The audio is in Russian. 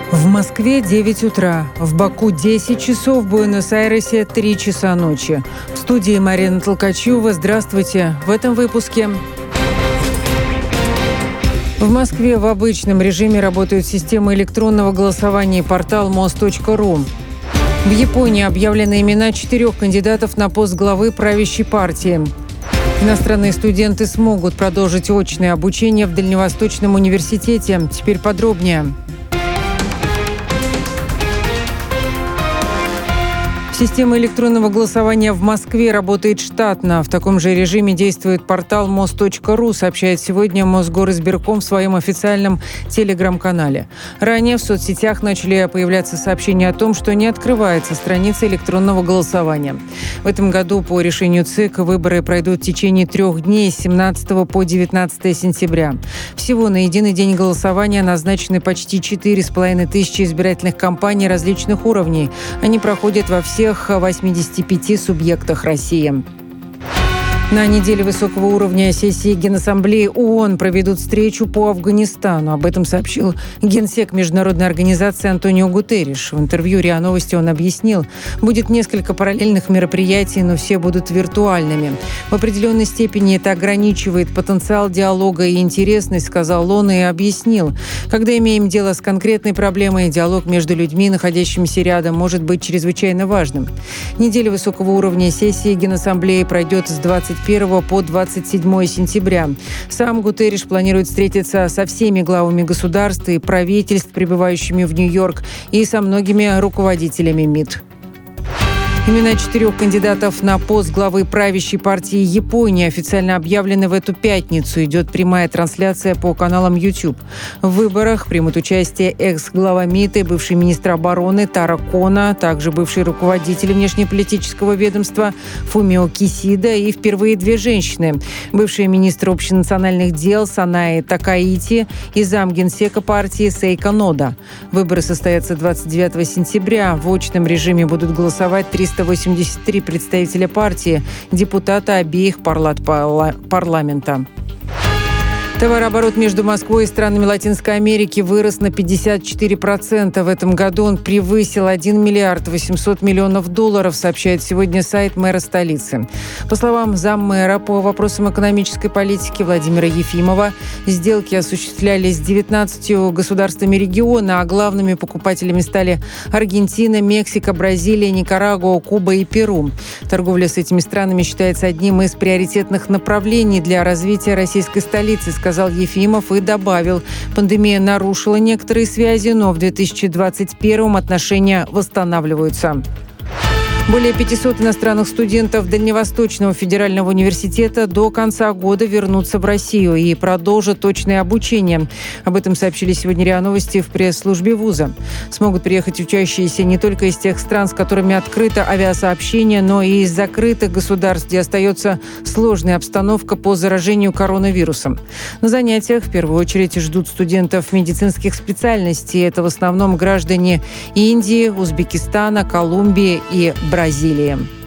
В Москве 9 утра, в Баку 10 часов, в Буэнос-Айресе 3 часа ночи. В студии Марина Толкачева. Здравствуйте. В этом выпуске. В Москве в обычном режиме работают системы электронного голосования и портал mos.ru. В Японии объявлены имена 4 кандидатов на пост главы правящей партии. Иностранные студенты смогут продолжить очное обучение в Дальневосточном университете. Теперь подробнее. Система электронного голосования в Москве работает штатно. В таком же режиме действует портал mos.ru, сообщает сегодня Мосгоризбирком в своем официальном телеграм-канале. Ранее в соцсетях начали появляться сообщения о том, что не открывается страница электронного голосования. В этом году по решению ЦИК выборы пройдут в течение 3 дней с 17 по 19 сентября. Всего на единый день голосования назначены почти 4,5 тысячи избирательных кампаний различных уровней. Они проходят во всех 85 субъектах России. На неделе высокого уровня сессии Генассамблеи ООН проведут встречу по Афганистану. Об этом сообщил генсек международной организации Антонио Гутерриш. В интервью РИА Новости он объяснил, будет несколько параллельных мероприятий, но все будут виртуальными. В определенной степени это ограничивает потенциал диалога и интересность, сказал он и объяснил. Когда имеем дело с конкретной проблемой, диалог между людьми, находящимися рядом, может быть чрезвычайно важным. Неделя высокого уровня сессии Генассамблеи пройдет с 21 по 27 сентября. Сам Гутерриш планирует встретиться со всеми главами государств и правительств, прибывающими в Нью-Йорк, и со многими руководителями МИД. Имена 4 кандидатов на пост главы правящей партии Японии официально объявлены в эту пятницу. Идет прямая трансляция по каналам YouTube. В выборах примут участие экс-глава МИД и бывший министр обороны Таро Коно, также бывший руководитель внешнеполитического ведомства Фумио Кисида и впервые 2 женщины. Бывший министр общенациональных дел Санаи Такаити и замгенсека партии Сейко Нода. Выборы состоятся 29 сентября. В очном режиме будут голосовать 383 представителя партии, депутаты обеих палат парламента. Товарооборот между Москвой и странами Латинской Америки вырос на 54%. В этом году он превысил 1 миллиард 800 миллионов долларов, сообщает сегодня сайт мэра столицы. По словам заммэра по вопросам экономической политики Владимира Ефимова, сделки осуществлялись с 19 государствами региона, а главными покупателями стали Аргентина, Мексика, Бразилия, Никарагуа, Куба и Перу. Торговля с этими странами считается одним из приоритетных направлений для развития российской столицы, сказал Ефимов и добавил, пандемия нарушила некоторые связи, но в 2021 отношения восстанавливаются. Более 500 иностранных студентов Дальневосточного федерального университета до конца года вернутся в Россию и продолжат очное обучение. Об этом сообщили сегодня РИА Новости в пресс-службе вуза. Смогут приехать учащиеся не только из тех стран, с которыми открыто авиасообщение, но и из закрытых государств, где остается сложная обстановка по заражению коронавирусом. На занятиях в первую очередь ждут студентов медицинских специальностей. Это в основном граждане Индии, Узбекистана, Колумбии и Бразилии.